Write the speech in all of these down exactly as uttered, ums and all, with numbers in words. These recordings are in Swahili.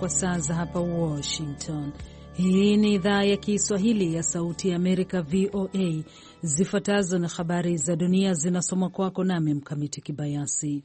kwa saa za hapa Washington. Hii ni idhaa ya Kiswahili ya Sauti ya Amerika, V O A. Zifuatazo na habari za dunia zinasomwa kwako nami Mkamiti Kibayasi.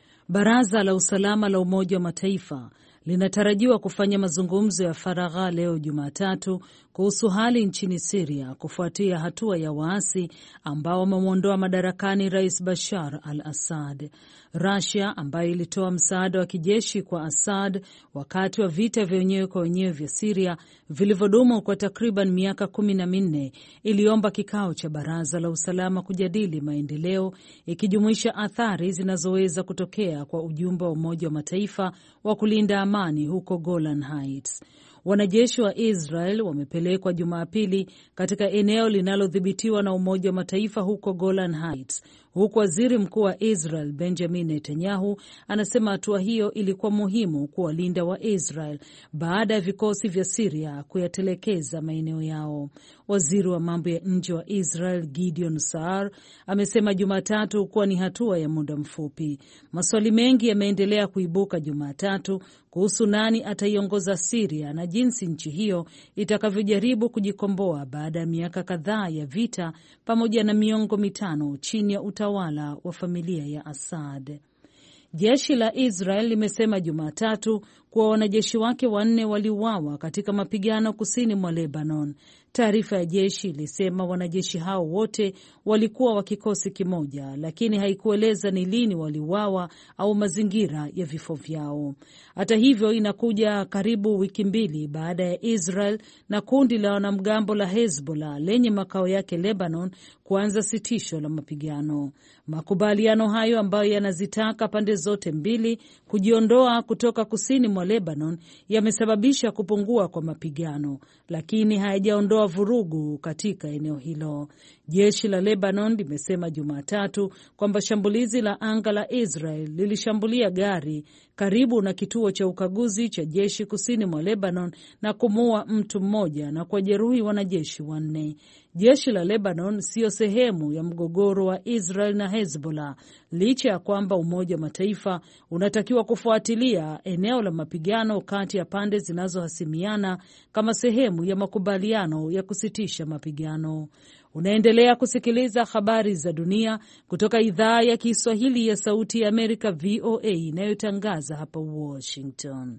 Baraza la Usalama la Umoja wa Mataifa linatarajiwa kufanya mazungumzo ya faragha leo Jumatatu kuhusu hali nchini Syria kufuatia hatua ya waasi ambao wamemwondoa madarakani Rais Bashar al-Assad. Russia ambayo ilitoa msaada wa kijeshi kwa Assad wakati wa vita vya wenyewe kwa wenyewe vya Syria vilivyodumu kwa takriban miaka kumi na minne iliomba kikao cha Baraza la Usalama kujadili maendeleo, ikijumuisha athari zinazoweza kutokea kwa ujumbe wa Umoja wa Mataifa wa kulinda amani huko Golan Heights. Wanajeshi wa Israel wamepelekwa Jumapili katika eneo linalodhibitiwa na Umoja wa Mataifa huko Golan Heights, huku waziri mkuu wa Israel Benjamin Netanyahu anasema hatua hiyo ilikuwa muhimu kuwalinda wa Israel baada ya vikosi vya Syria kuyatelekeza maeneo yao. Waziri wa mambo ya nje wa Israel Gideon Saar amesema Jumatatu kuwa ni hatua ya muda mfupi. Maswali mengi yameendelea kuibuka Jumatatu kuhusu nani ataiongoza Syria na jinsi nchi hiyo itakavyojaribu kujikomboa baada ya miaka kadhaa ya vita pamoja na miongo mitano chini ya utawala wa familia ya Assad. Jeshi la Israel limesema Jumatatu kuwa wanajeshi wake wanne waliuawa katika mapigano kusini mwa Lebanon. Taarifa ya jeshi ilisema wanajeshi hao wote walikuwa wa kikosi kimoja, lakini haikueleza ni lini waliuawa au mazingira ya vifo vyao. Hata hivyo, inakuja karibu wiki mbili baada ya Israel na kundi la wanamgambo la Hezbollah lenye makao yake Lebanon kuanza sitisho la mapigano. Makubaliano hayo ambayo yanazitaka pande zote mbili kujiondoa kutoka kusini mwa Lebanon yamesababisha kupungua kwa mapigano, lakini hayajaondoa vurugu katika eneo hilo. Jeshi la Lebanon limesema Jumatatu kwamba shambulizi la anga la Israel lilishambulia gari karibu na kituo cha ukaguzi cha jeshi kusini mwa Lebanon na kumuua mtu mmoja na kujeruhi wanajeshi wanne. Jeshi la Lebanon sio sehemu ya mgogoro wa Israel na Hezbollah, licha ya kwamba Umoja wa Mataifa unatakiwa kufuatilia eneo la mapigano kati ya pande zinazohasimiana kama sehemu ya makubaliano ya kusitisha mapigano. Unaendelea kusikiliza habari za dunia kutoka idhaa ya Kiswahili ya Sauti ya Amerika, V O A, inayotangaza hapa Washington.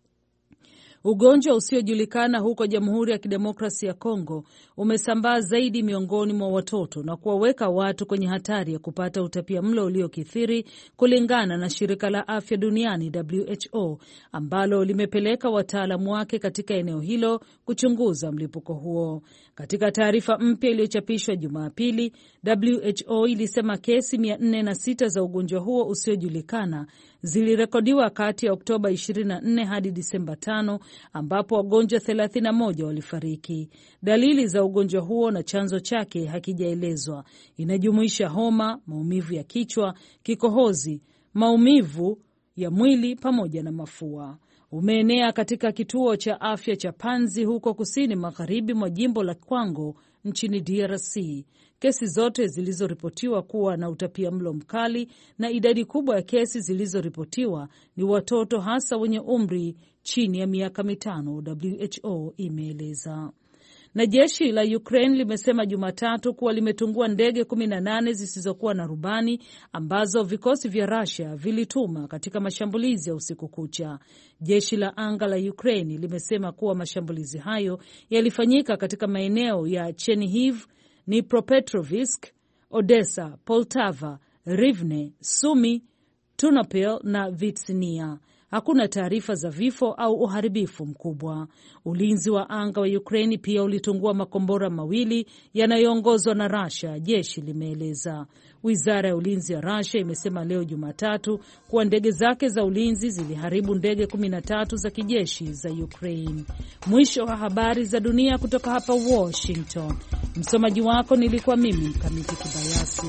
Ugonjwa usiojulikana huko Jamhuri ya Kidemokrasia ya Kongo umesambaa zaidi miongoni mwa watoto na kuwaweka watu kwenye hatari ya kupata utapiamlo uliokithiri, kulingana na Shirika la Afya Duniani W H O ambalo limepeleka wataalamu wake katika eneo hilo kuchunguza mlipuko huo. Katika taarifa mpya iliyochapishwa Jumapili, W H O ilisema kesi mia nne na sita za ugonjwa huo usiojulikana zilirekodiwa kati ya Oktoba ishirini na nne hadi Disemba tano, ambapo wagonjwa thelathini na moja walifariki. Dalili za ugonjwa huo na chanzo chake hakijaelezwa. Inajumuisha homa, maumivu ya kichwa, kikohozi, maumivu ya mwili pamoja na mafua. Umeenea katika kituo cha afya cha Panzi huko kusini magharibi mwa jimbo la Kwango nchini D R C. Kesi zote zilizoripotiwa kuwa na utapiamlo mkali na idadi kubwa ya kesi zilizoripotiwa ni watoto, hasa wenye umri chini ya miaka mitano, W H O imeeleza. Na jeshi la Ukraine limesema Jumatatu kuwa limetungua ndege kumi na nane zisizokuwa na rubani ambazo vikosi vya Russia vilituma katika mashambulizi ya usiku kucha. Jeshi la anga la Ukraine limesema kuwa mashambulizi hayo yalifanyika katika maeneo ya Chernihiv, Dnipropetrovsk, Odessa, Poltava, Rivne, Sumi, Ternopil na Vitsinia. Hakuna taarifa za vifo au uharibifu mkubwa. Ulinzi wa anga wa Ukraine pia ulitungua makombora mawili yanayoongozwa na Russia, jeshi limeeleza. Wizara ya ulinzi ya Russia imesema leo Jumatatu kuwa ndege zake za ulinzi ziliharibu ndege kumi na tatu za kijeshi za Ukraine. Mwisho wa habari za dunia kutoka hapa Washington. Msomaji wako nilikuwa mimi, Kamiti Kibayasi.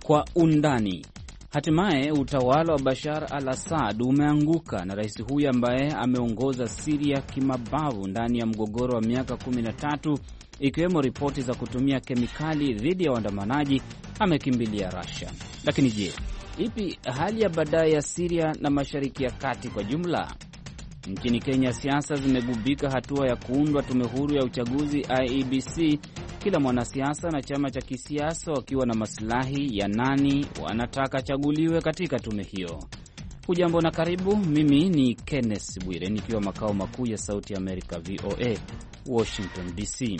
Kwa undani. Hatimaye utawala wa Bashar al-Assad umeanguka na rais huyu ambaye ameongoza Syria kimabavu ndani ya mgogoro wa miaka kumi na tatu, ikiwemo ripoti za kutumia kemikali dhidi ya waandamanaji, amekimbilia Russia. Lakini je, ipi hali ya baadaye ya Syria na Mashariki ya Kati kwa jumla? Nchini Kenya siasa zimegubika hatua ya kuundwa tume huru ya uchaguzi I E B C, kila mwanasiasa na chama cha kisiasa wakiwa na maslahi ya nani wanataka chaguliwe katika tume hiyo. Hujambo na karibu, mimi ni Kenneth Bwire nikiwa makao makuu ya Sauti ya Amerika V O A, Washington D C.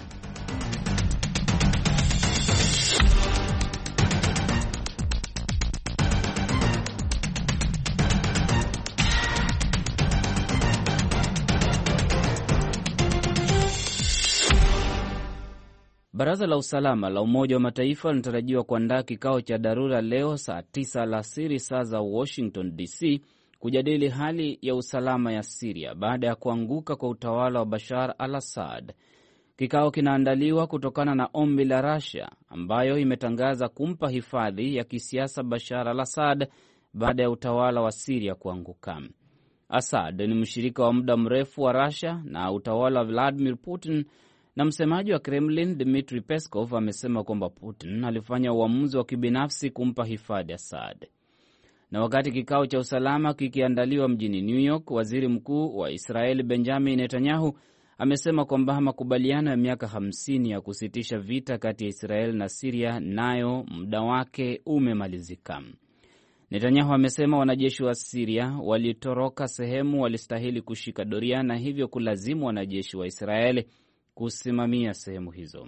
Baraza la usalama la Umoja wa Mataifa linatarajiwa kuandaa kikao cha dharura leo saa tisa alasiri saa za Washington D C kujadili hali ya usalama ya Syria baada ya kuanguka kwa utawala wa Bashar al-Assad. Kikao kinaandaliwa kutokana na ombi la Russia ambayo imetangaza kumpa hifadhi ya kisiasa Bashar al-Assad baada ya utawala wa Syria kuanguka. Assad ni mshirika wa muda mrefu wa Russia na utawala wa Vladimir Putin, na msemaji wa Kremlin Dmitry Peskov amesema kwamba Putin alifanya uamuzi wa kibinafsi kumpa hifadhi Assad. Na wakati kikao cha usalama kikiandaliwa mjini New York, waziri mkuu wa Israeli Benjamin Netanyahu amesema kwamba makubaliano ya miaka hamsini ya kusitisha vita kati ya Israeli na Syria nayo muda wake umemalizika. Netanyahu amesema wanajeshi wa Syria walitoroka sehemu walistahili kushika doria na hivyo kulazimu wanajeshi wa Israeli kusimamia sehemu hizo.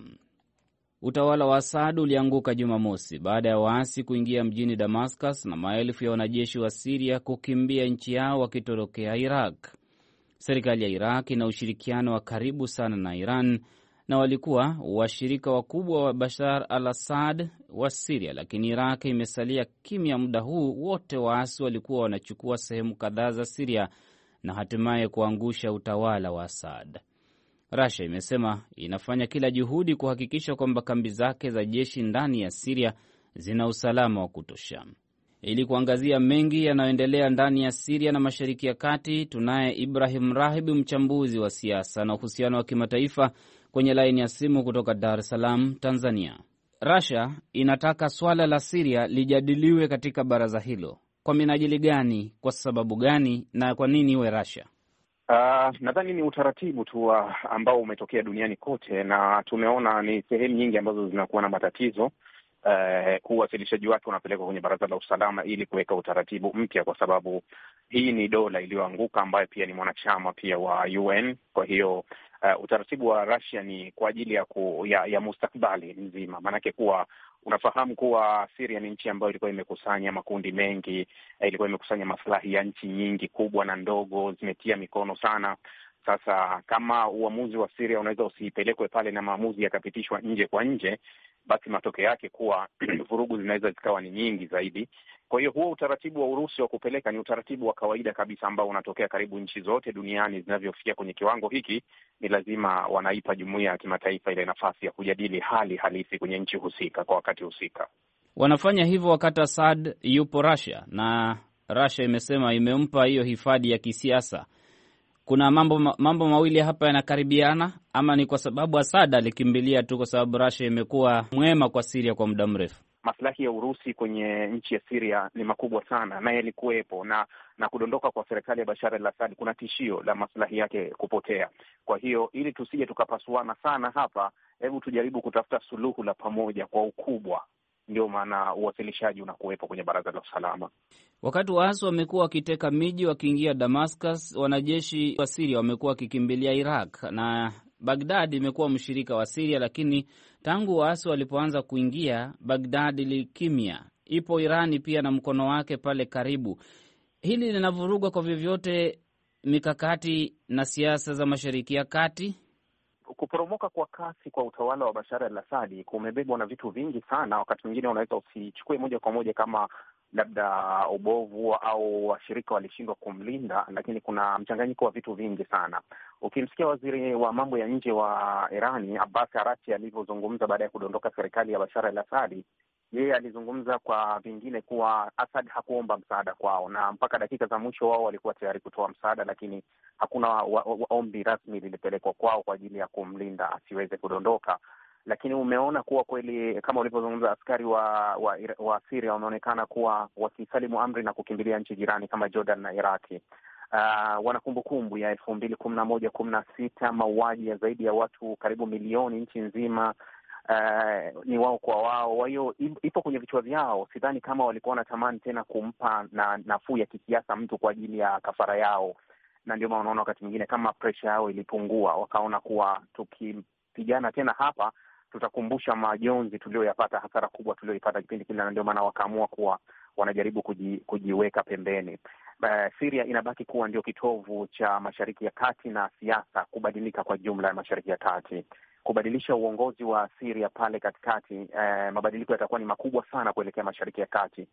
Utawala wa Assad ulianguka Jumamosi baada ya waasi kuingia mjini Damascus na maelfu ya wanajeshi wa Syria kukimbia nchi yao wakitorokea Iraq. Serikali ya Iraq ina ushirikiano wa karibu sana na Iran na walikuwa washirika wakubwa wa Bashar al-Assad wa Syria, lakini Iraq imesalia kimya muda huu wote. Waasi walikuwa wanachukua sehemu kadhaa za Syria na hatimaye kuangusha utawala wa Assad. Russia imesema inafanya kila juhudi kuhakikisha kwamba kambi zake za jeshi ndani ya Syria zina usalama wa kutosha. Ili kuangazia mengi yanayoendelea ndani ya Syria na Mashariki ya Kati, tunaye Ibrahim Rahib, mchambuzi wa siasa na uhusiano wa kimataifa, kwenye laini ya simu kutoka Dar es Salaam, Tanzania. Russia inataka swala la Syria lijadiliwe katika baraza hilo. Kwa minajili gani, kwa sababu gani, na kwa nini iwe Russia? Uh, nadhani ni utaratibu tu ambao umetokea duniani kote, na tumeona ni sehemu nyingi ambazo zinakuwa na matatizo. Uh, uwasilishaji wake unapelekwa kwenye Baraza la Usalama ili kuweka utaratibu mpya, kwa sababu hii ni dola iliyoanguka ambayo pia ni mwanachama pia wa U N. Kwa hiyo uh, utaratibu wa Russia ni kwa ajili ya, ku, ya, ya mustakbali mzima, maanake kuwa unafahamu kuwa Syria ni nchi ambayo ilikuwa imekusanya makundi mengi, ilikuwa imekusanya maslahi ya nchi nyingi kubwa na ndogo, zimetia mikono sana. Sasa kama uamuzi wa Syria unaweza usipelekwe pale na maamuzi yakapitishwa nje kwa nje, basi matokeo yake kuwa vurugu zinaweza zikawa ni nyingi zaidi. Kwa hiyo huo utaratibu wa Urusi wa kupeleka ni utaratibu wa kawaida kabisa ambao unatokea karibu nchi zote duniani zinavyofikia kwenye kiwango hiki. Ni lazima wanaipa jumuiya ya kimataifa ile nafasi ya kujadili hali halisi kwenye nchi husika kwa wakati husika. Wanafanya hivyo wakati Assad yupo Russia, na Russia imesema imempa hiyo hifadhi ya kisiasa. Kuna mambo mambo mawili hapa yanakaribiana, ama ni kwa sababu Assad alikimbilia tu kwa sababu Russia imekuwa mwema kwa Syria kwa muda mrefu? Maslahi ya Urusi kwenye nchi ya Syria ni makubwa sana na yalikuwepo, na na kudondoka kwa serikali ya Bashar al-Assad kuna tishio la maslahi yake kupotea. Kwa hiyo ili tusije tukapasuana sana hapa, hebu tujaribu kutafuta suluhu la pamoja kwa ukubwa. Ndio maana uwasilishaji unakuwepo kwenye Baraza la Usalama. Wakati waasi wamekuwa wakiteka miji wakiingia Damascus, wanajeshi wa Syria wamekuwa wakikimbilia Iraq, na Baghdad imekuwa mshirika wa Syria, lakini tangu waasi walipoanza kuingia Baghdad ilikimya. Ipo Irani pia na mkono wake pale karibu. Hili linavurugwa kwa vyovyote mikakati na siasa za Mashariki ya Kati. Kuporomoka kwa kasi kwa utawala wa Bashar al-Assad kumebebwa na vitu vingi sana. Wakati mwingine unaweza usichukue moja kwa moja kama labda ubovu au washirika walishindwa kumlinda, lakini kuna mchanganyiko wa vitu vingi sana. Ukimsikia waziri wa mambo ya nje wa Irani Abbas Araghchi alivyozungumza baada ya kudondoka serikali ya Bashar al-Assad, yeye alizungumza kwa vingine kuwa Assad hakuomba msaada kwao, na mpaka dakika za mwisho wao walikuwa tayari kutoa msaada, lakini hakuna wa, wa, wa, ombi rasmi lilipelekwa kwao kwa ajili ya kumlinda asiweze kudondoka. Lakini umeona kuwa kweli kama ulivyozungumza, askari wa wa, wa Syria wameonekana kuwa wakisalimu amri na kukimbilia nchi jirani kama Jordan na Iraki. Uh, wana kumbukumbu ya elfu mbili kumi na moja kumi na sita mauaji ya zaidi ya watu karibu milioni nchi nzima. Uh, ni wao kwa wao. Kwa hiyo ipo kwenye vichwa vyao. Sidhani kama walikuwa wanatamani tena kumpa na nafuu ya kisiasa mtu kwa ajili ya kafara yao, na ndio maana unaona wakati mwingine kama pressure yao ilipungua, wakaona kuwa tukipigana tena hapa tutakumbusha majonzi tulioyapata, hasara kubwa tulioipata kipindi kile, na ndio maana wakaamua kuwa wanajaribu kuji, kujiweka pembeni. Uh, Syria inabaki kuwa ndio kitovu cha Mashariki ya Kati na siasa kubadilika kwa jumla ya Mashariki ya Kati. Kubadilisha uongozi wa Syria pale katikati, eh, mabadiliko yatakuwa ni makubwa sana kuelekea Mashariki ya Kati,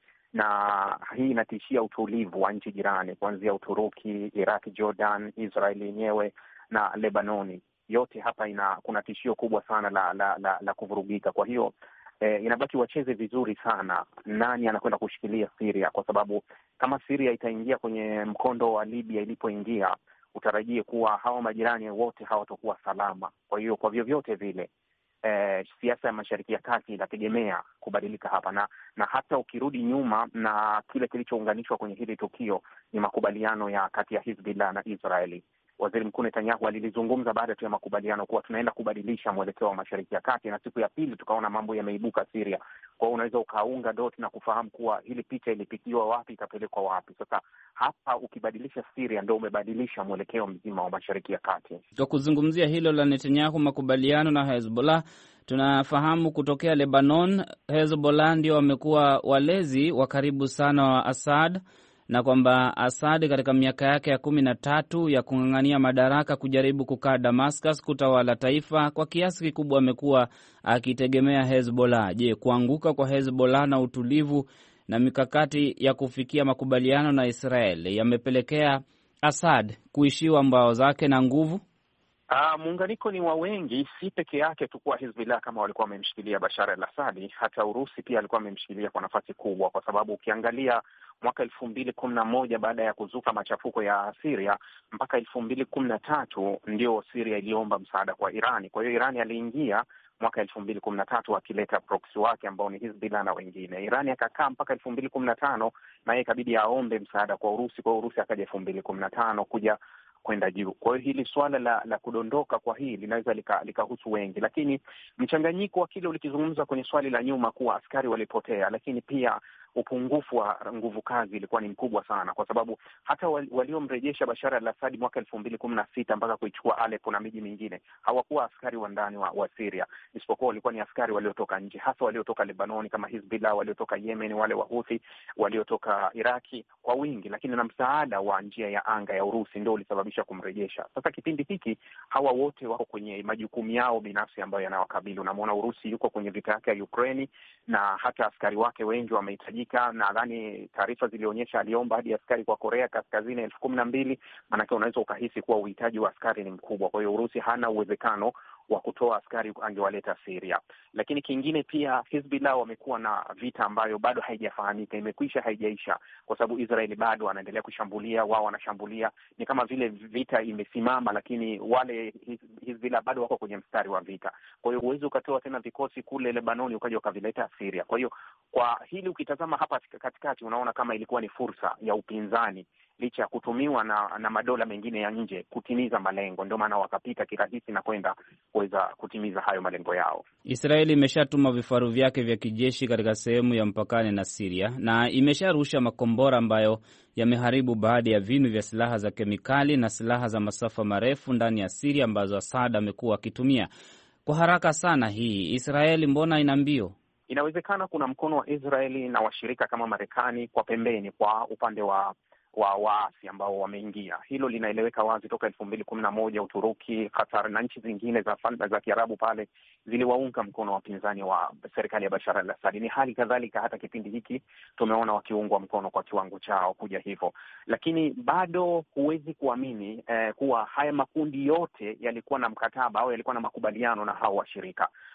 na hii inatishia utulivu wa nchi jirani kuanzia Uturuki, Iraq, Jordan, Israeli yenyewe na Lebanoni. Yote hapa ina kuna tishio kubwa sana la la, la, la kuvurugika. Kwa hiyo eh, inabaki wacheze vizuri sana nani anakwenda kushikilia Syria, kwa sababu kama Syria itaingia kwenye mkondo wa Libya ilipoingia, utarajie kuwa hawa majirani wote hawatakuwa salama. Kwa hiyo kwa vyovyote vile eh, siasa ya Mashariki ya Kati inategemea kubadilika hapa, na na hata ukirudi nyuma na kile kilichounganishwa kwenye hili tukio ni makubaliano ya kati ya Hizbullah na Israeli. Waziri Mkuu Netanyahu alilizungumza baada tu ya makubaliano kuwa tunaenda kubadilisha mwelekeo wa Mashariki ya Kati, na siku ya pili tukaona mambo yameibuka Syria. Kwa hiyo unaweza ukaunga dot na kufahamu kuwa hili picha ilipikiwa wapi, itapelekwa wapi. Sasa hapa ukibadilisha Syria ndio umebadilisha mwelekeo mzima wa Mashariki ya Kati. Kwa kuzungumzia hilo la Netanyahu, makubaliano na Hezbollah, tunafahamu kutokea Lebanon, Hezbollah ndio wamekuwa walezi wa karibu sana wa Assad, na kwamba Assad katika miaka yake ya kumi na tatu ya kung'ang'ania madaraka kujaribu kukaa Damascus kutawala taifa, kwa kiasi kikubwa amekuwa akitegemea Hezbollah. Je, kuanguka kwa Hezbollah na utulivu na mikakati ya kufikia makubaliano na Israel yamepelekea Assad kuishiwa mbao zake na nguvu? Uh, muunganiko ni wa wengi, si peke yake tu kwa Hizbullah kama walikuwa wamemshikilia Bashar al-Assad. Hata Urusi pia alikuwa amemshikilia kwa nafasi kubwa, kwa sababu ukiangalia mwaka elfu mbili kumi na moja baada ya kuzuka machafuko ya Syria mpaka elfu mbili kumi na tatu ndio Syria iliomba msaada kwa Irani. Kwa hiyo Irani aliingia mwaka elfu mbili kumi na tatu akileta proxy wake ambao ni Hizbullah na wengine. Irani akakaa mpaka elfu mbili kumi na tano na yeye ikabidi aombe msaada kwa Urusi. Kwa Urusi akaja elfu mbili kumi na tano kuja kwenda juu. Kwa hiyo hili swala la la kudondoka kwa hii linaweza likahusu lika wengi, lakini mchanganyiko wa kile ulikizungumza kwenye swali la nyuma kuwa askari walipotea, lakini pia upungufu wa nguvu kazi ilikuwa ni mkubwa sana, kwa sababu hata waliomrejesha Bashar al-Assad mwaka elfu mbili kumi na sita mpaka kuichukua Aleppo na miji mingine hawakuwa askari wa ndani wa, wa Syria, isipokuwa walikuwa ni askari waliotoka nje, hasa waliotoka Lebanoni kama Hizbullah, waliotoka Yemen, wale wa Houthi, waliotoka Iraki kwa wingi, lakini na msaada wa njia ya anga ya Urusi ndio ulisababisha kumrejesha. Sasa kipindi hiki hawa wote wako kwenye majukumu yao binafsi ambayo yanawakabili. Unamwona Urusi yuko kwenye vita yake ya Ukraine, na hata askari wake wengi wamehitaji. Nadhani taarifa zilionyesha aliomba hadi askari kwa Korea Kaskazini elfu kumi na mbili. Maanake unaweza ukahisi kuwa uhitaji wa askari ni mkubwa. Kwa hiyo Urusi hana uwezekano wa kutoa askari angewaleta Syria. Lakini kingine pia, Hizbullah wamekuwa na vita ambayo bado haijafahamika, imekwisha haijaisha, kwa sababu Israeli bado wanaendelea kushambulia, wao wanashambulia. Ni kama vile vita imesimama, lakini wale Hizbullah bado wako kwenye mstari wa vita. Kwa hiyo huwezi ukatoa tena vikosi kule Lebanoni ukaja ukavileta Syria. Kwa hiyo kwa hili ukitazama hapa katikati, unaona kama ilikuwa ni fursa ya upinzani, licha ya kutumiwa na, na madola mengine ya nje kutimiza malengo. Ndio maana wakapita kirahisi na kwenda kuweza kutimiza hayo malengo yao. Israeli imeshatuma vifaru vyake vya kijeshi katika sehemu ya mpakani na Syria, na imesharusha makombora ambayo yameharibu baadhi ya vinu vya silaha za kemikali na silaha za masafa marefu ndani ya Syria ambazo Assad amekuwa akitumia. Kwa haraka sana hii Israeli mbona ina mbio? Inawezekana kuna mkono wa Israeli na washirika kama Marekani kwa pembeni, kwa upande wa wa waasi ambao wameingia. Hilo linaeleweka wazi toka elfu mbili kumi na moja. Uturuki, Qatar na nchi zingine za falme za Kiarabu pale ziliwaunga mkono wapinzani wa serikali ya Bashar al-Assad. Ni hali kadhalika hata kipindi hiki tumeona wakiungwa mkono kwa kiwango chao kuja hivyo, lakini bado huwezi kuamini eh, kuwa haya makundi yote yalikuwa na mkataba au yalikuwa na makubaliano na hao washirika.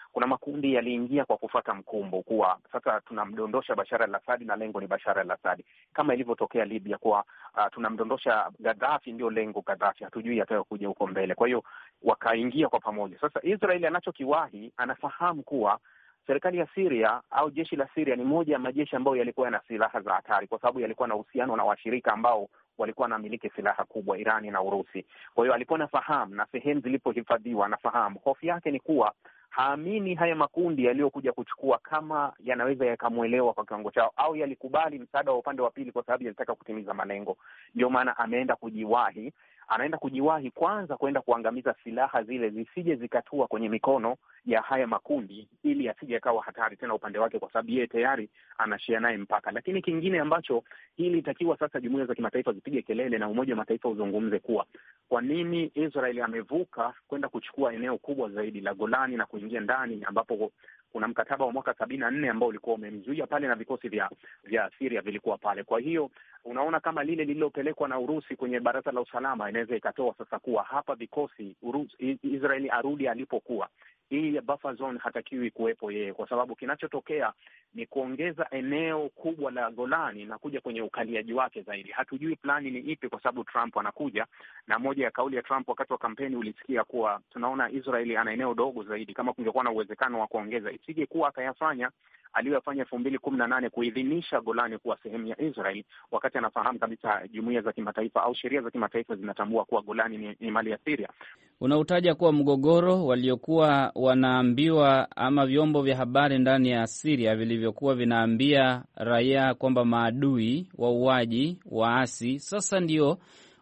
kuna makundi yaliingia kwa kufuata mkumbo kuwa sasa tunamdondosha Bashar al-Assad na lengo ni Bashar al-Assad, kama ilivyotokea Libya kuwa uh, tunamdondosha Gaddafi ndio lengo Gaddafi, hatujui atakuja huko mbele. Kwa hiyo wakaingia kwa pamoja. Sasa Israeli anachokiwahi, anafahamu kuwa serikali ya Syria au jeshi la Syria ni moja ya majeshi ambayo yalikuwa yana silaha za hatari, kwa sababu yalikuwa na uhusiano na washirika ambao walikuwa wanamiliki silaha kubwa, Irani na Urusi. Kwa hiyo alikuwa anafahamu na sehemu zilipohifadhiwa anafahamu. Hofu yake ni kuwa haamini haya makundi yaliyokuja kuchukua kama yanaweza yakamwelewa kwa kiwango chao, au yalikubali msaada wa upande wa pili kwa sababu yalitaka kutimiza malengo. Ndio maana ameenda kujiwahi, anaenda kujiwahi kwanza kwenda kuangamiza silaha zile zisije zikatua kwenye mikono ya haya makundi, ili asije akawa hatari tena upande wake, kwa sababu yeye tayari anashia naye mpaka. Lakini kingine ambacho hili itakiwa sasa jumuiya za kimataifa zipige kelele na Umoja wa Mataifa uzungumze kuwa kwa nini Israeli amevuka kwenda kuchukua eneo kubwa zaidi la Golani na kuingia ndani, ambapo kuna mkataba wa mwaka sabini na nne ambao ulikuwa umemzuia pale na vikosi vya vya Syria vilikuwa pale. Kwa hiyo unaona kama lile lililopelekwa na Urusi kwenye Baraza la Usalama inaweza ikatoa sasa kuwa hapa vikosi Urusi, Israeli arudi alipokuwa. Hii buffer zone hatakiwi kuwepo yeye, kwa sababu kinachotokea ni kuongeza eneo kubwa la Golani na kuja kwenye ukaliaji wake zaidi. Hatujui plani ni ipi, kwa sababu Trump anakuja, na moja ya kauli ya Trump wakati wa kampeni ulisikia kuwa tunaona Israeli ana eneo dogo zaidi, kama kungekuwa na uwezekano wa kuongeza isije kuwa akayafanya aliyofanya elfu mbili kumi na nane kuidhinisha Golani kuwa sehemu ya Israeli, wakati anafahamu kabisa jumuiya za kimataifa au sheria za kimataifa zinatambua kuwa Golani ni, ni mali ya Syria. Unautaja kuwa mgogoro waliokuwa wanaambiwa ama vyombo vya habari ndani ya Syria vilivyokuwa vinaambia raia kwamba maadui, wauaji, waasi sasa ndio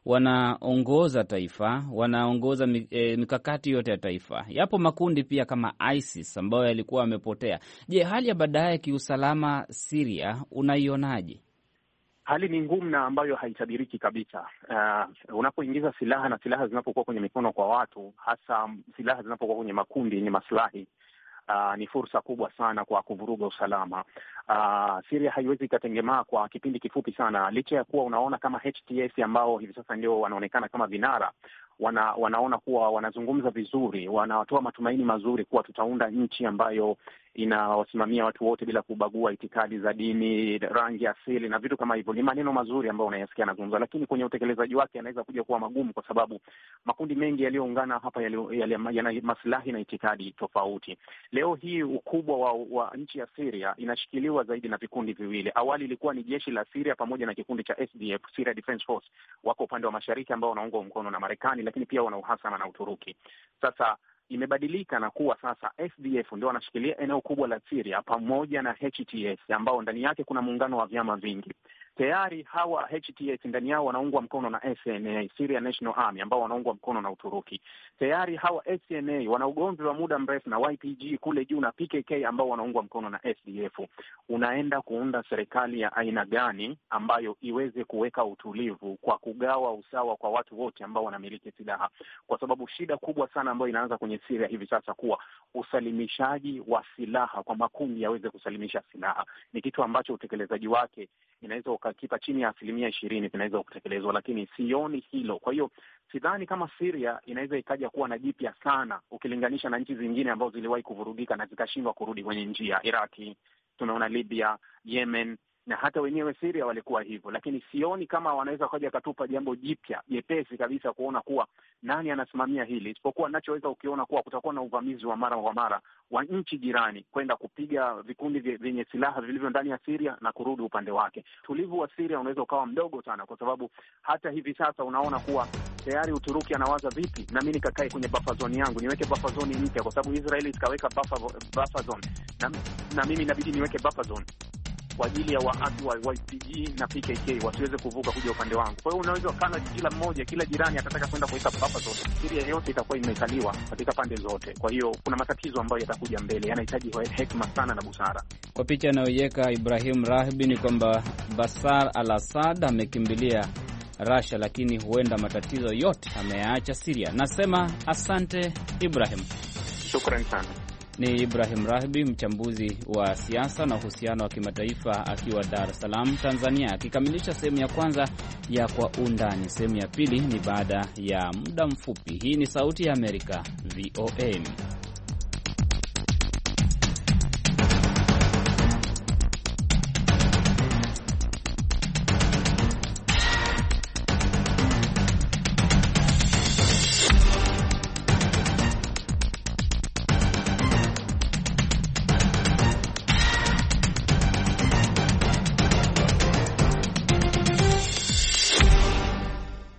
wanaongoza taifa, wanaongoza mikakati yote ya taifa. Yapo makundi pia kama ISIS ambayo yalikuwa yamepotea. Je, hali ya baadaye kiusalama Syria unaionaje? Hali ni ngumu na ambayo haitabiriki kabisa. Uh, unapoingiza silaha na silaha zinapokuwa kwenye mikono kwa watu, hasa silaha zinapokuwa kwenye makundi yenye maslahi, Uh, ni fursa kubwa sana kwa kuvuruga usalama. Uh, Syria haiwezi ikatengemaa kwa kipindi kifupi sana, licha ya kuwa unaona kama H T S ambao hivi sasa ndio wanaonekana kama vinara, wana, wanaona kuwa wanazungumza vizuri, wanatoa matumaini mazuri kuwa tutaunda nchi ambayo inawasimamia watu wote bila kubagua itikadi za dini, rangi, asili na vitu kama hivyo. Ni maneno mazuri ambayo unayasikia anazungumza, lakini kwenye utekelezaji wake yanaweza kuja kuwa magumu, kwa sababu makundi mengi yaliyoungana hapa yana maslahi na itikadi tofauti. Leo hii ukubwa wa, wa nchi ya Syria inashikiliwa zaidi na vikundi viwili. Awali ilikuwa ni jeshi la Syria pamoja na kikundi cha S D F, Syria Defense Force, wako upande wa mashariki ambao wanaungwa mkono na Marekani, lakini pia wana uhasama na Uturuki. Sasa imebadilika na kuwa sasa S D F ndio wanashikilia eneo kubwa la Syria pamoja na H T S ambao ndani yake kuna muungano wa vyama vingi. Tayari hawa H T S ndani yao wanaungwa mkono na S N A, Syria National Army, ambao wanaungwa mkono na Uturuki. Tayari hawa S N A wana ugomvi wa muda mrefu na Y P G kule juu na P K K ambao wanaungwa mkono na S D F. Unaenda kuunda serikali ya aina gani ambayo iweze kuweka utulivu kwa kugawa usawa kwa watu wote ambao wanamiliki silaha? Kwa sababu shida kubwa sana ambayo inaanza kwenye Syria hivi sasa kuwa usalimishaji wa silaha kwa makundi yaweze kusalimisha silaha ni kitu ambacho utekelezaji wake inaweza ukakipa chini ya asilimia ishirini vinaweza kutekelezwa, lakini sioni hilo. Kwa hiyo sidhani kama Syria inaweza ikaja kuwa na jipya sana ukilinganisha na nchi zingine ambazo ziliwahi kuvurugika na zikashindwa kurudi kwenye njia. Iraki, tunaona Libya, Yemen, na hata wenyewe Syria walikuwa hivyo, lakini sioni kama wanaweza kuja katupa jambo jipya jepesi kabisa kuona kuwa nani anasimamia hili, isipokuwa ninachoweza ukiona kuwa kutakuwa na uvamizi wa mara kwa mara wa nchi jirani kwenda kupiga vikundi vyenye silaha vilivyo ndani ya Syria na kurudi upande wake. Tulivu wa Syria unaweza ukawa mdogo sana, kwa sababu hata hivi sasa unaona kuwa tayari Uturuki anawaza vipi na mimi nikakae kwenye buffer zone yangu, niweke buffer zone mpya, kwa sababu Israeli ikaweka buffer buffer zone na, na mimi inabidi niweke buffer zone kwa ajili ya waasi wa Y P G na P K K wasiweze kuvuka kuja upande wangu. Kwa hiyo unaweza kana kila mmoja, kila jirani atataka kwenda kuweka buffer zone. Syria yote itakuwa imekaliwa katika pande zote. Kwa hiyo kuna matatizo ambayo yatakuja mbele, yanahitaji hekima sana na busara. Kwa picha anayoiweka Ibrahim Rahbi ni kwamba Bashar al-Assad amekimbilia Russia, lakini huenda matatizo yote ameyaacha Syria. Nasema asante Ibrahim. Shukrani sana. Ni Ibrahim Rahbi, mchambuzi wa siasa na uhusiano wa kimataifa, akiwa Dar es Salaam, Tanzania, akikamilisha sehemu ya kwanza ya Kwa Undani. Sehemu ya pili ni baada ya muda mfupi. Hii ni Sauti ya Amerika, V O A.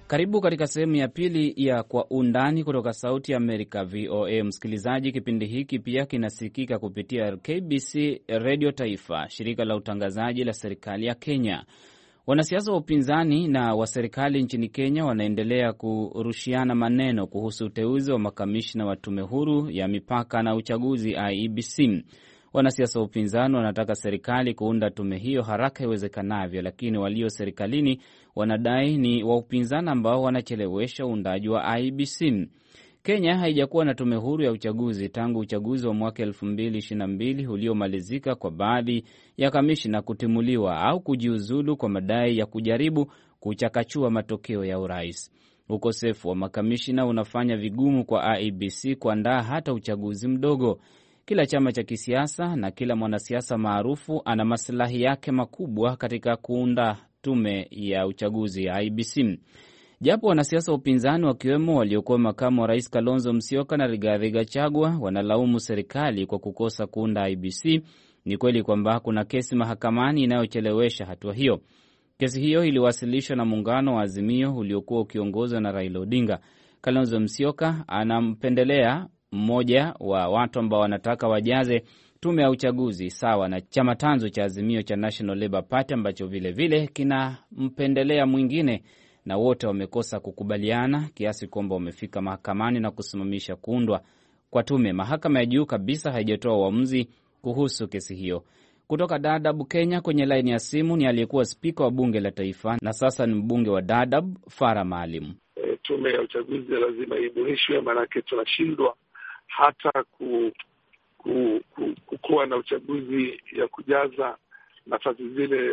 Karibu katika sehemu ya pili ya Kwa Undani kutoka Sauti ya Amerika V O A. Msikilizaji, kipindi hiki pia kinasikika kupitia K B C Radio Taifa, shirika la utangazaji la serikali ya Kenya. Wanasiasa wa upinzani na wa serikali nchini Kenya wanaendelea kurushiana maneno kuhusu uteuzi wa makamishna wa tume huru ya mipaka na uchaguzi I E B C. Wanasiasa wa upinzani wanataka serikali kuunda tume hiyo haraka iwezekanavyo, lakini walio serikalini wanadai ni wa upinzani ambao wanachelewesha uundaji wa I E B C. Kenya haijakuwa na tume huru ya uchaguzi tangu uchaguzi wa mwaka elfu mbili ishirini na mbili uliomalizika kwa baadhi ya kamishna kutimuliwa au kujiuzulu kwa madai ya kujaribu kuchakachua matokeo ya urais. Ukosefu wa makamishna unafanya vigumu kwa I E B C kuandaa hata uchaguzi mdogo. Kila chama cha kisiasa na kila mwanasiasa maarufu ana maslahi yake makubwa katika kuunda tume ya uchaguzi ya I E B C. Japo wanasiasa wa upinzani wakiwemo waliokuwa makamu wa rais Kalonzo Musyoka na Rigathi Gachagua wanalaumu serikali kwa kukosa kuunda I E B C, ni kweli kwamba kuna kesi mahakamani inayochelewesha hatua hiyo. Kesi hiyo iliwasilishwa na muungano wa Azimio uliokuwa ukiongozwa na Raila Odinga. Kalonzo Musyoka anampendelea mmoja wa watu ambao wanataka wajaze tume ya uchaguzi sawa na chama tanzo cha Azimio cha National Labour Party ambacho vile vile kinampendelea mwingine, na wote wamekosa kukubaliana kiasi kwamba wamefika mahakamani na kusimamisha kuundwa kwa tume. Mahakama ya juu kabisa haijatoa uamuzi kuhusu kesi hiyo. Kutoka Dadaab, Kenya, kwenye laini ya simu ni aliyekuwa spika wa bunge la taifa na sasa ni mbunge wa Dadaab, Farah Maalim. E, tume ya uchaguzi lazima iboreshwe, maanake tunashindwa hata ku, ku, ku, kukuwa na uchaguzi ya kujaza nafasi zile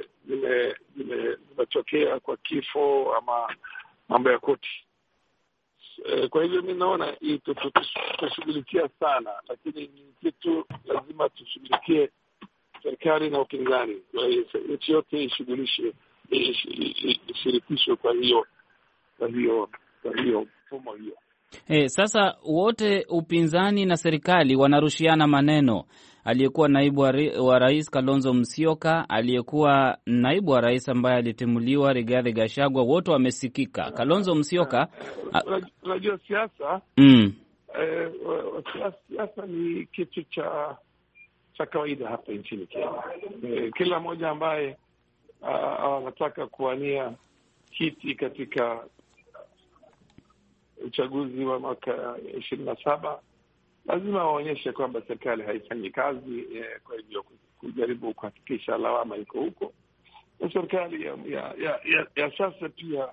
zimetokea kwa kifo ama mambo ya koti. E, kwa hivyo mi naona hii tutashughulikia sana, lakini ni kitu lazima tushughulikie serikali na upinzani. Nchi yote ishughulishe, ishirikishwe kwa hiyo kwa hiyo kwa hiyo mfumo hiyo. Hey, sasa wote upinzani na serikali wanarushiana maneno. Aliyekuwa naibu wa rais Kalonzo Musyoka, aliyekuwa naibu wa rais ambaye alitimuliwa Rigathi Gachagua, wote wamesikika. Kalonzo Musyoka, unajua siasa mm. eh, siasa ni kitu cha cha kawaida hapa nchini Kenya. Eh, kila mmoja ambaye anataka kuwania kiti katika uchaguzi wa mwaka ishirini na saba lazima waonyeshe kwamba serikali haifanyi kazi. Eh, kwa hivyo kujaribu kuhakikisha lawama iko huko, na serikali ya, ya, ya, ya, ya sasa pia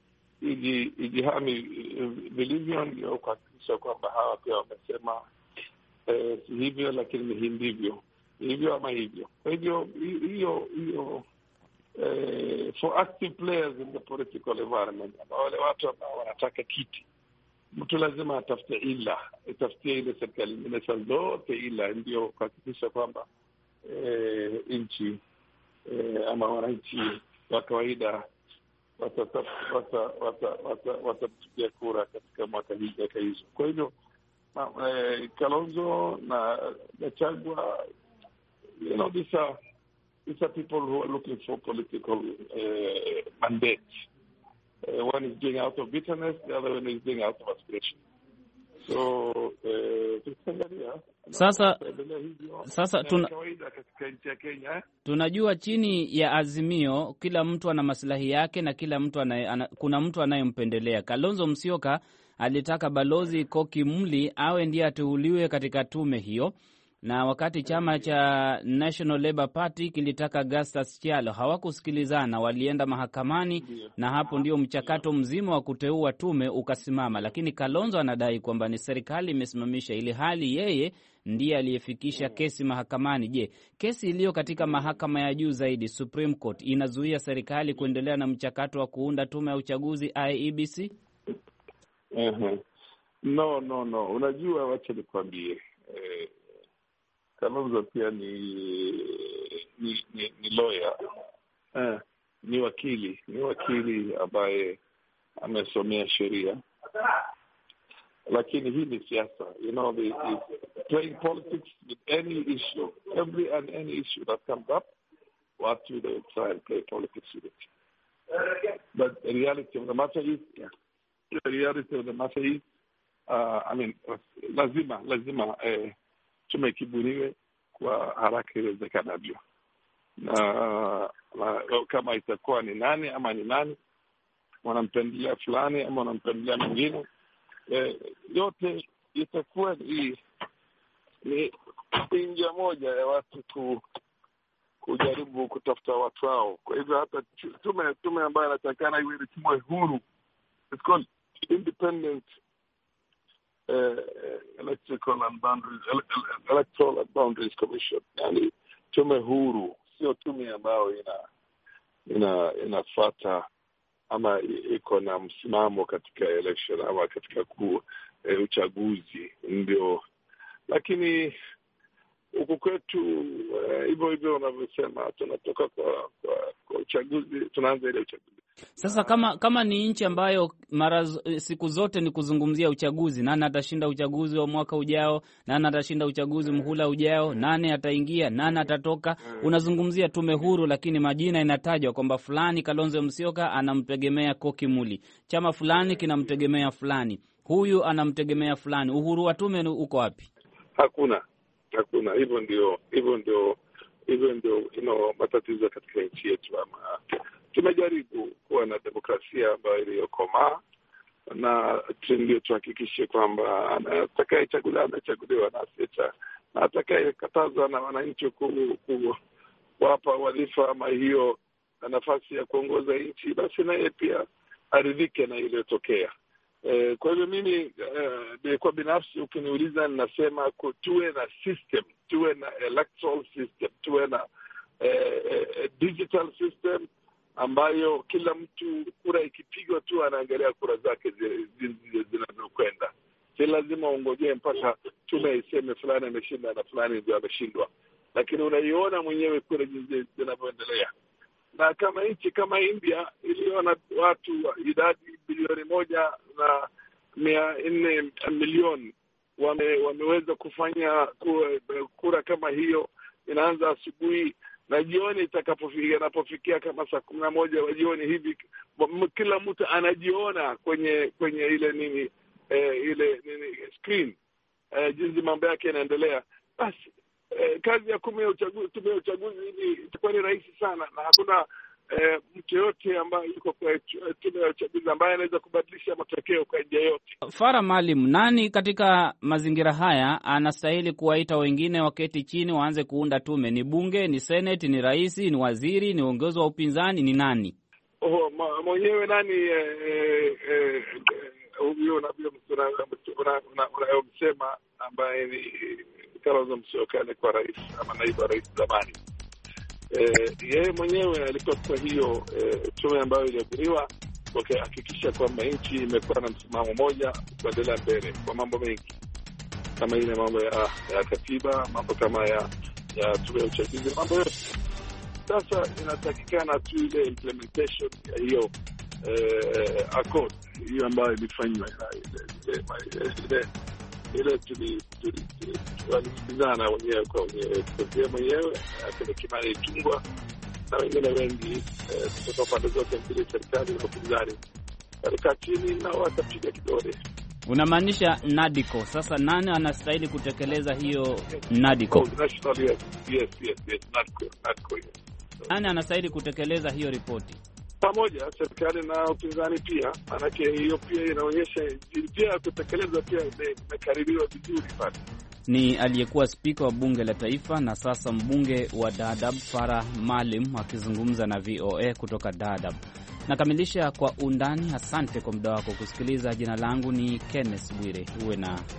ijihami vilivyo, ndio kuhakikisha kwamba hawa pia wamesema eh, si hivyo lakini ni ndivyo hivyo ama hivyo. Kwa hivyo hiyo hiyo eh, for active players in the political environment, wale watu ambao wanataka kiti, mtu lazima atafute ila, atafutie ile serikali inaweza zote ila, ndio kuhakikisha kwamba eh, nchi eh, ama wananchi wa kawaida watatafutia wata, wata, wata, wata kura katika mwaka hii miaka hizo. Kwa hivyo eh, Kalonzo na Gachagua, you know, these are these are people who are looking for political uh, mandate. Uh, one is doing out of bitterness, the other one is doing out of aspiration. So uh, sasa sasa tuna, katika nchi ya Kenya, tunajua chini ya Azimio kila mtu ana maslahi yake na kila mtu ana, ana, kuna mtu anayempendelea. Kalonzo Musyoka alitaka Balozi Koki Muli awe ndiye ateuliwe katika tume hiyo, na wakati chama cha National Labour Party kilitaka Gastas Chialo, hawakusikilizana, walienda mahakamani, na hapo ndio mchakato mzima wa kuteua tume ukasimama. Lakini Kalonzo anadai kwamba ni serikali imesimamisha, ili hali yeye ndiye aliyefikisha kesi mahakamani. Je, kesi iliyo katika mahakama ya juu zaidi, Supreme Court, inazuia serikali kuendelea na mchakato wa kuunda tume ya uchaguzi I E B C? Uh-huh. No, no, no. Unajua, wacha nikwambie, eh, Kalonzo pia ni ni, ni, ni lawyer, eh, ni wakili, ni wakili ambaye amesomea sheria, lakini hii ni siasa. You know, the, the playing politics with any issue, every and any issue that comes up, watu they try and play politics with it. But the reality of the matter is, yeah, the reality of the matter is, uh, I mean, lazima lazima eh, tume kibuniwe kwa haraka iwezekanavyo, na, na kama itakuwa ni nani ama ni nani, wanampendelea fulani ama wanampendelea mwingine, eh, yote itakuwa ni ni njia moja ya watu ku kujaribu kutafuta watu wao. Kwa hivyo hata tume tume ambayo inatakana iwe ni tume huru, it's called Independent uh, Electrical and Boundaries Electoral and Boundaries Commission, yani tume huru, sio tume ambayo ina ina inafuata ama iko na msimamo katika election ama katika ku eh, uchaguzi ndio. Lakini huku kwetu hivyo uh, hivyo unavyosema, tunatoka kwa, kwa, kwa uchaguzi, tunaanza ile uchaguzi. Sasa kama kama ni nchi ambayo mara siku zote ni kuzungumzia uchaguzi, nani atashinda uchaguzi wa mwaka ujao, nani atashinda uchaguzi mhula ujao, nani ataingia, nani atatoka, unazungumzia tume huru, lakini majina inatajwa kwamba fulani Kalonzo Musyoka anamtegemea Koki Muli, chama fulani kinamtegemea fulani, huyu anamtegemea fulani. Uhuru wa tume uko wapi? Hakuna. Hakuna. Hivyo ndio hivyo ndio hivyo ndio you know, matatizo katika nchi yetu. Ama tumejaribu kuwa na demokrasia ambayo iliyokomaa, na ndio tuhakikishe kwamba atakayechaguliwa anachaguliwa na asiyecha, na atakayekatazwa na wananchi kuwapa wadhifa ama hiyo nafasi ya kuongoza nchi, basi naye pia aridhike na iliyotokea. Eh, kwa hivyo mimi eh, kwa binafsi ukiniuliza, ninasema tuwe na system, tuwe na electoral system, tuwe na eh, eh, digital system ambayo kila mtu kura ikipigwa tu anaangalia kura zake zinazokwenda. Si lazima ungojee mpaka tume iseme fulani ameshinda na fulani ndio ameshindwa, lakini unaiona mwenyewe kura zinavyoendelea. Na kama nchi kama India iliyo na watu idadi bilioni moja na mia nne milioni wame, wameweza kufanya kura kama hiyo, inaanza asubuhi na jioni itakapofika, inapofikia kama saa kumi na moja wa jioni hivi, kila mtu anajiona kwenye kwenye ile nini eh, ile nini screen eh, jinsi mambo yake yanaendelea. Basi eh, kazi ya kume ya uchaguzi tume ya uchaguzi ni itakuwa ni rahisi sana, na hakuna eh, mtu yote ambaye yuko kwa tume ya uchaguzi ambaye anaweza kubadilisha matokeo kwa njia yote. Farah Maalim, nani katika mazingira haya anastahili kuwaita wengine waketi chini waanze kuunda tume? Ni bunge, ni seneti, ni rais, ni waziri, ni uongozi wa upinzani, ni nani? Oh, mwenyewe nani huyo unayomsema ambaye ni Kalonzo Musyoka kwa rais ama naibu wa rais zamani. Eh, yeye mwenyewe alikuwa kwa hiyo eh, tume ambayo iliyobuniwa wakihakikisha kwamba nchi imekuwa na msimamo moja kuendelea mbele kwa mambo mengi, kama ile mambo ya, ya katiba, mambo kama ya ya tume ya uchaguzi, mambo yote. Sasa inatakikana tu ile implementation ya hiyo eh, accord hiyo ambayo ilifanywa ile ile ile tulisikizana wenyewe kwa wenyewe, kwa mwenyewe akile Kimani Ichung'wah na wengine wengi kutoka pande zote mbili, serikali na upinzani, walikaa chini na wakapiga kidole. Unamaanisha NADCO? Sasa nani anastahili kutekeleza hiyo NADCO? Oh, national, yes, yes, yes, yes, NADCO, NADCO, yes. Nani anastahili kutekeleza hiyo ripoti? Pamoja serikali na upinzani pia, manake hiyo pia inaonyesha njia ya kutekeleza pia imekaririwa vizuri pale. Ni aliyekuwa spika wa bunge la taifa na sasa mbunge wa Dadaab Farah Maalim akizungumza na V O A kutoka Dadaab. Nakamilisha kwa undani. Asante kwa muda wako kusikiliza. Jina langu ni Kenneth Bwire. Uwe na